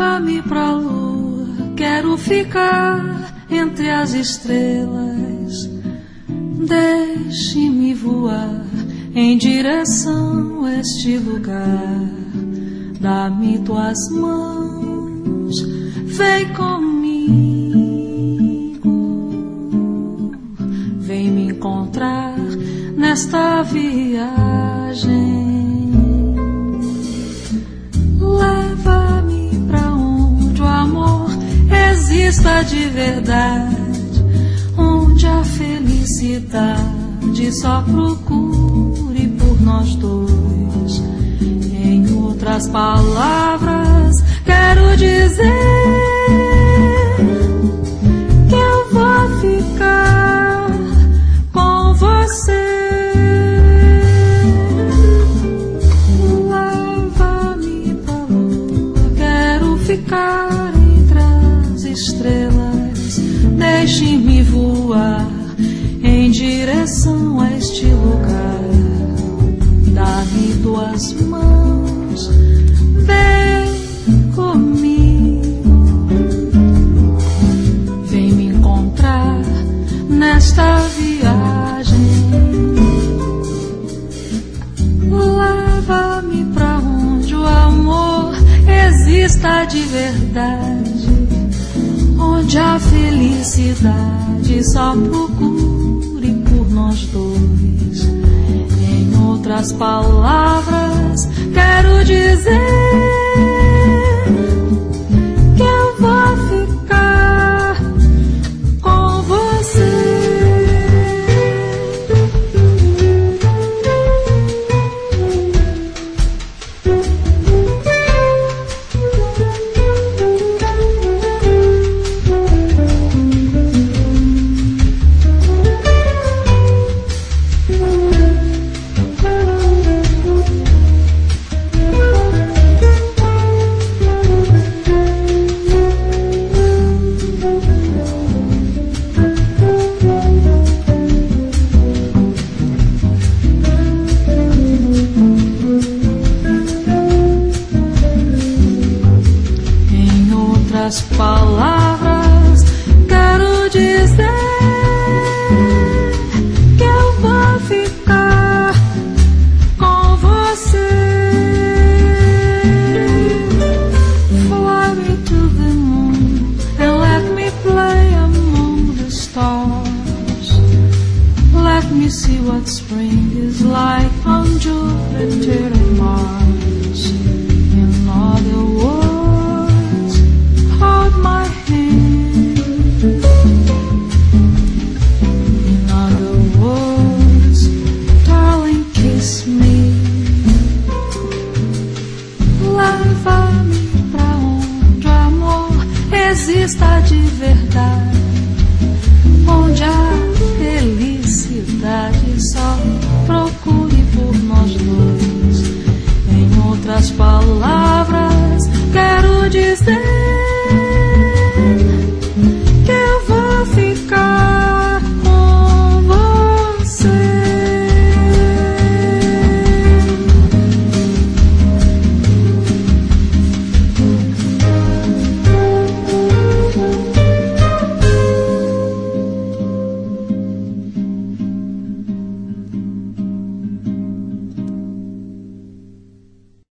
Leva-me pra lua, quero ficar entre as estrelas. Deixe-me voar em direção a este lugar. Dá-me tuas mãos, vem comigo. Vem me encontrar nesta viagem. Leva-me pra onde o amor exista de verdade, onde a felicidade só procure por nós dois. Em outras palavras, quero dizer que eu vou ficar com você. Leva-me pra lua, quero ficar entre as estrelas. Deixe-me voar em direção a este lugar. Dá-me tuas mãos, vem comigo. Vem me encontrar nesta viagem. Leva-me pra onde o amor exista de verdade, onde a felicidade só procure por nós dois. Em outras palavras, quero dizer que eu vou ficar com você. Palavras, quero dizer que eu vou ficar com você. Fly me to the moon and let me play among the stars. Let me see what spring is like on Jupiter and Mars. In other words,